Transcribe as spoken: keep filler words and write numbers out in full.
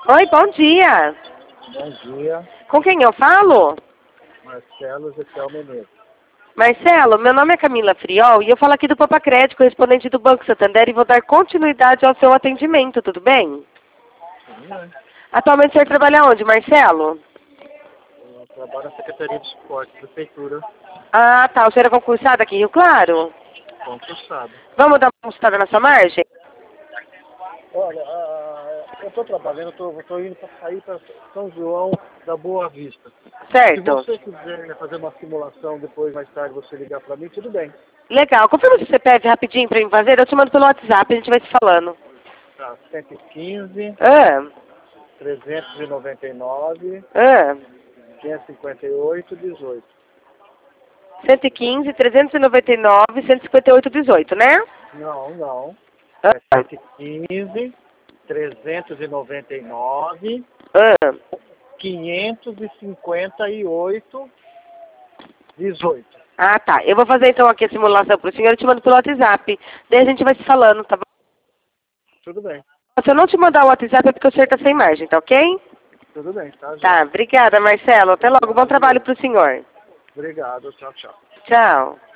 Oi, bom dia. Bom dia, Com quem eu falo? Marcelo Ezequiel Menezes. Marcelo, meu nome é Camila Friol e eu falo aqui do Papacred, correspondente do Banco Santander, e vou dar continuidade ao seu atendimento, tudo bem? Tudo bem? Atualmente o senhor trabalha onde, Marcelo? Eu trabalho na Secretaria de Esporte, Prefeitura, Ah, tá. O senhor é concursado aqui em Rio Claro? concursado. Vamos dar uma consultada na sua margem? Olha, ah, eu estou trabalhando, eu estou indo para sair para São João da Boa Vista. Se Certo. você quiser fazer uma simulação depois, mais tarde, você ligar para mim, tudo bem. Legal. Confirma se você pede rapidinho pra mim fazer. Eu te mando pelo WhatsApp, a gente vai se falando. Tá, cento e quinze, Ah, trezentos e noventa e nove, ah. quinhentos e cinquenta e oito, dezoito. cento e quinze, trezentos e noventa e nove, cento e cinquenta e oito, dezoito, né? Não, não. Ah, É cento e quinze, trezentos e noventa e nove, ah. quinhentos e cinquenta e oito, dezoito. Ah, tá. Eu vou fazer então aqui a simulação pro senhor e te mando pelo WhatsApp. Daí a gente vai se falando, tá bom? Tudo bem, Se eu não te mandar o WhatsApp é porque o senhor tá sem margem, tá ok? tudo bem, tá, Tá, gente? obrigada, Marcelo. Até logo. Bom trabalho pro senhor. Obrigado, tchau, tchau. Tchau.